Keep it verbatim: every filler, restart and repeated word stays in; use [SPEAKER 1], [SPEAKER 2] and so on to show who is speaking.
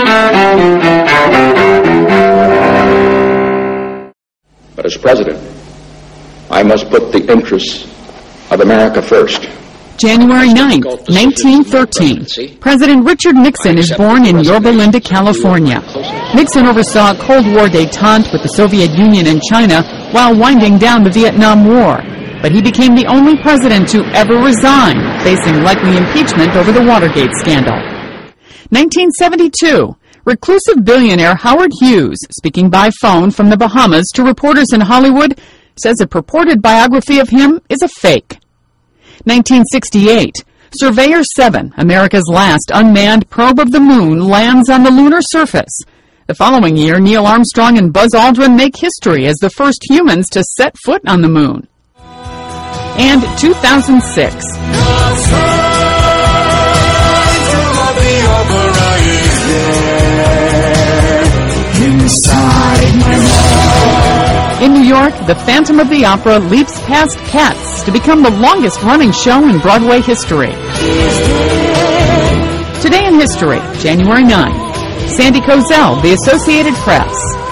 [SPEAKER 1] But as president, I must put the interests of America first.
[SPEAKER 2] January ninth, nineteen thirteen. President Richard Nixon is born in Yorba Linda, California. Nixon oversaw a Cold War détente with the Soviet Union and China while winding down the Vietnam War. But he became the only president to ever resign, facing likely impeachment over the Watergate scandal. nineteen seventy-two. Reclusive billionaire Howard Hughes, speaking by phone from the Bahamas to reporters in Hollywood, says a purported biography of him is a fake. nineteen sixty-eight. Surveyor seven, America's last unmanned probe of the moon, lands on the lunar surface. The following year, Neil Armstrong and Buzz Aldrin make history as the first humans to set foot on the moon. And two thousand six. In New York, The Phantom of the Opera leaps past Cats to become the longest-running show in Broadway history. Today in History, January ninth. Sandy Kozel, The Associated Press.